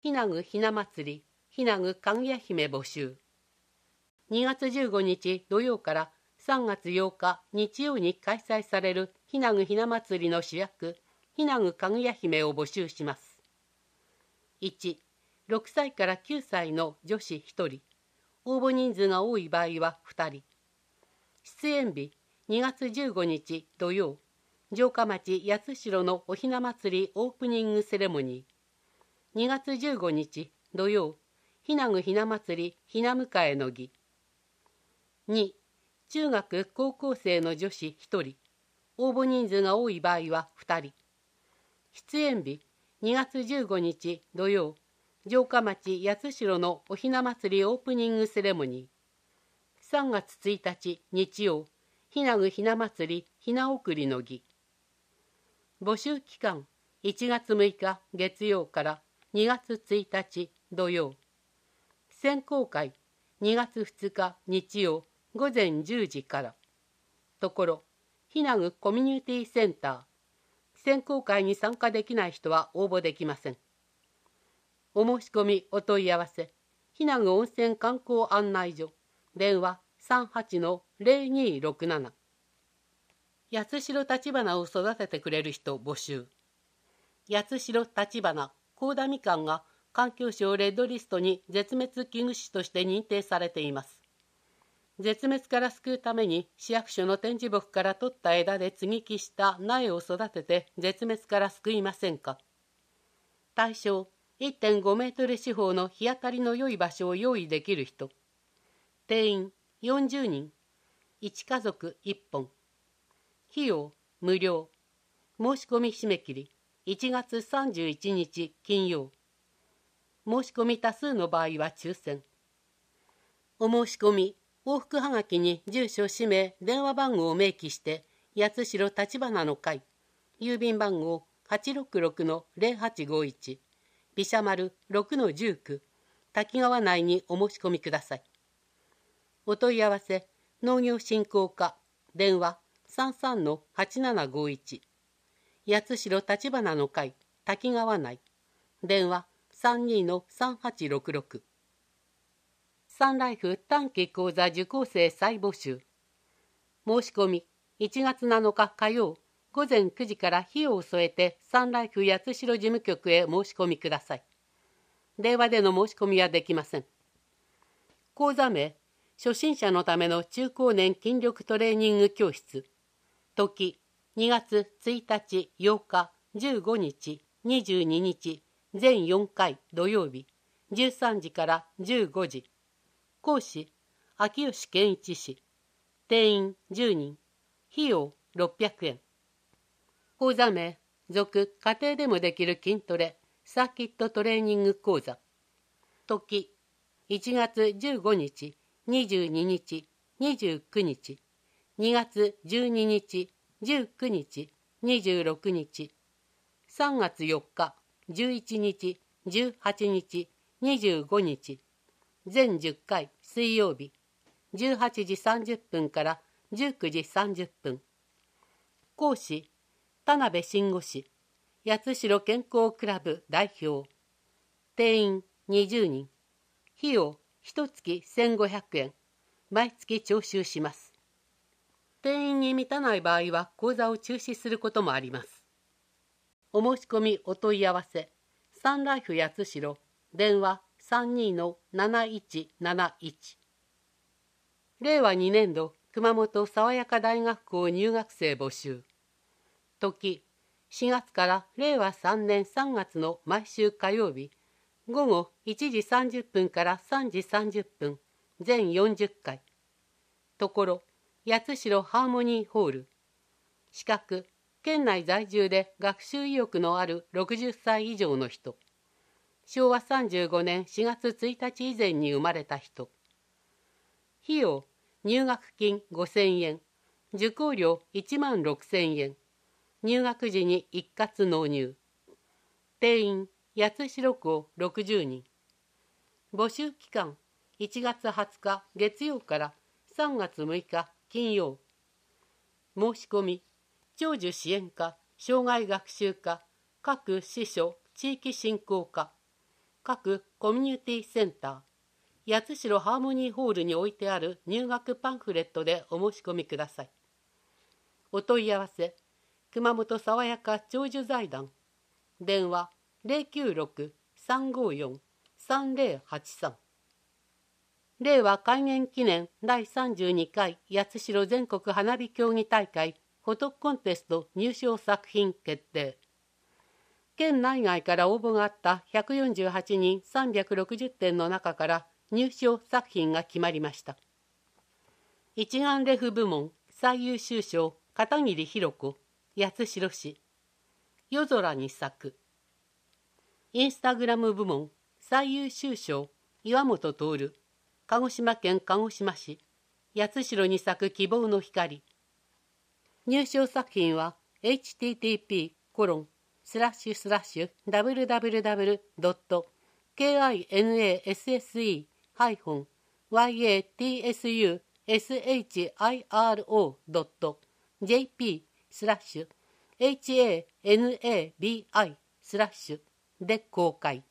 ひなぐひな祭り、ひなぐかぐや姫募集。2月15日土曜から3月8日日曜に開催されるひなぐひな祭りの主役、ひなぐかぐや姫を募集します。1、6歳から9歳の女子1人、応募人数が多い場合は2人。出演日、2月15日土曜、城下町八代のおひな祭りオープニングセレモニー。2月15日土曜、ひなぐひな祭りひな迎えの儀。2、中学高校生の女子1人、応募人数が多い場合は2人。出演日、2月15日土曜、城下町八代のおひな祭りオープニングセレモニー。3月1日日曜、ひなぐひな祭りひな送りの儀。募集期間、1月6日月曜から2月1日土曜。選考会、2月2日日曜午前10時から。ところ、ひなぐコミュニティセンター。選考会に参加できない人は応募できません。お申し込みお問い合わせ、ひなぐ温泉観光案内所、電話38-0267。八代立花を育ててくれる人募集。八代立花高田みかんが環境省レッドリストに絶滅危惧種として認定されています。絶滅から救うために市役所の展示木から取った枝で接ぎ木した苗を育てて絶滅から救いませんか。対象、1.5 メートル四方の日当たりの良い場所を用意できる人。定員40人。1家族1本。費用無料。申し込み締め切り1月31日金曜。申し込み多数の場合は抽選。お申し込み、往復はがきに住所、氏名、電話番号を明記して八代立花の会、郵便番号 866-0851、毘沙丸 6-19、滝川内にお申し込みください。お問い合わせ、農業振興課、電話33-8751、八代立花の会、滝川内、電話32-3866。サンライフ短期講座受講生再募集。申し込み、1月7日火曜、午前9時から費用を添えてサンライフ八代事務局へ申し込みください。電話での申し込みはできません。講座名、初心者のための中高年筋力トレーニング教室。時、2月1日、8日、15日、22日、全4回土曜日、13時から15時。講師、秋吉健一氏。定員10人。費用600円。講座名、続家庭でもできる筋トレ、サーキットトレーニング講座。時、1月15日、22日、29日、2月12日、19日、26日、3月4日、11日、18日、25日、全10回水曜日、18時30分から19時30分。講師、田辺慎吾氏、八代健康クラブ代表。定員20人。費用1月1500円。毎月徴収します。定員に満たない場合は講座を中止することもあります。お申し込みお問い合わせ、サンライフ八代、電話32-7171。令和2年度熊本爽やか大学校入学生募集。時、4月から令和3年3月の毎週火曜日、午後1時30分から3時30分、全40回。ところ、八代ハーモニーホール。資格、県内在住で学習意欲のある60歳以上の人。昭和35年4月1日以前に生まれた人。費用、入学金5000円、受講料1万6000円、入学時に一括納入。定員、八代校60人。募集期間、1月20日月曜から3月6日金曜。申し込み、長寿支援課、障害学習課、各支所、地域振興課。 各コミュニティセンター、八代ハーモニーホールに置いてある入学パンフレットでお申し込みください。お問い合わせ、熊本爽やか長寿財団、電話096-354-3083。令和開元記念第32回八代全国花火競技大会フォトコンテスト入賞作品決定。県内外から応募があった148人360点の中から入賞作品が決まりました。一眼レフ部門最優秀賞片桐弘子、八代市。夜空に咲く。インスタグラム部門最優秀賞岩本徹、鹿児島県鹿児島市。八代に咲く希望の光。入賞作品は http://www.kinassero.jp/hanabi/ で公開。